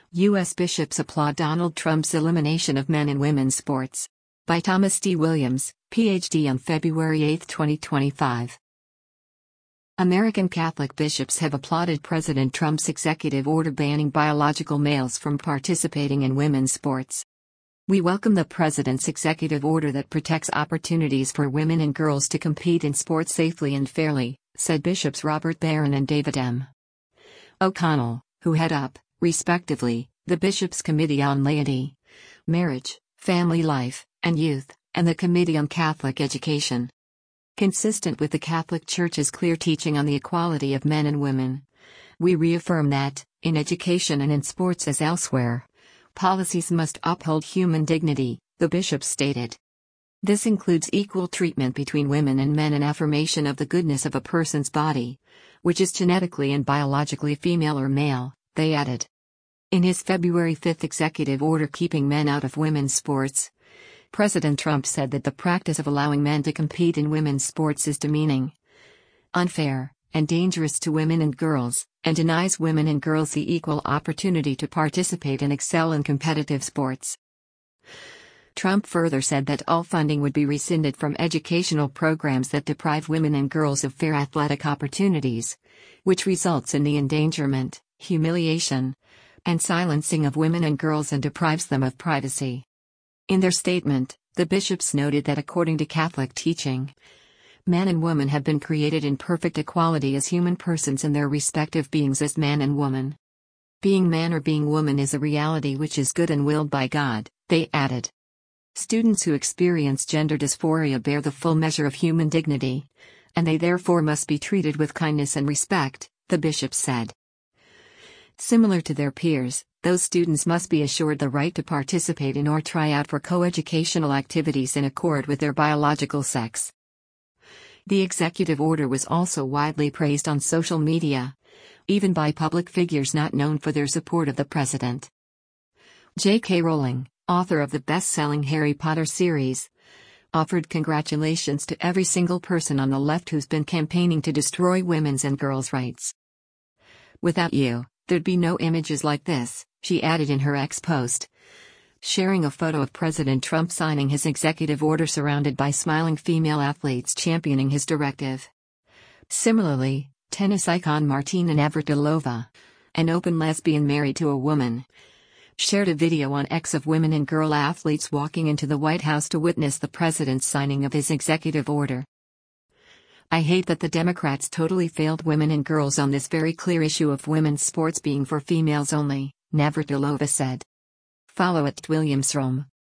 U.S. bishops applaud Donald Trump's elimination of men in women's sports. By Thomas D. Williams, Ph.D. on February 8, 2025. American Catholic bishops have applauded President Trump's executive order banning biological males from participating in women's sports. "We welcome the president's executive order that protects opportunities for women and girls to compete in sports safely and fairly," said Bishops Robert Barron and David M. O'Connell, who head up, respectively, the Bishops' Committee on Laity, Marriage, Family Life, and Youth, and the Committee on Catholic Education. Consistent with the Catholic Church's clear teaching on the equality of men and women, we reaffirm that, in education and in sports as elsewhere, policies must uphold human dignity, the bishops stated. This includes equal treatment between women and men and affirmation of the goodness of a person's body, which is genetically and biologically female or male, they added. In his February 5 executive order keeping men out of women's sports, President Trump said that the practice of allowing men to compete in women's sports is demeaning, unfair, and dangerous to women and girls, and denies women and girls the equal opportunity to participate and excel in competitive sports. Trump further said that all funding would be rescinded from educational programs that deprive women and girls of fair athletic opportunities, which results in the endangerment, humiliation, and silencing of women and girls and deprives them of privacy. In their statement, the bishops noted that according to Catholic teaching, men and women have been created in perfect equality as human persons in their respective beings as man and woman. Being man or being woman is a reality which is good and willed by God, they added. Students who experience gender dysphoria bear the full measure of human dignity, and they therefore must be treated with kindness and respect, the bishops said. Similar to their peers, those students must be assured the right to participate in or try out for coeducational activities in accord with their biological sex. The executive order was also widely praised on social media, even by public figures not known for their support of the president. J.K. Rowling, author of the best-selling Harry Potter series, offered congratulations to every single person on the left who's been campaigning to destroy women's and girls' rights. "Without you, there'd be no images like this," she added in her X post, sharing a photo of President Trump signing his executive order surrounded by smiling female athletes championing his directive. Similarly, tennis icon Martina Navratilova, an open lesbian married to a woman, shared a video on X of women and girl athletes walking into the White House to witness the president's signing of his executive order. "I hate that the Democrats totally failed women and girls on this very clear issue of women's sports being for females only," Navratilova said. Follow @WilliamsRome.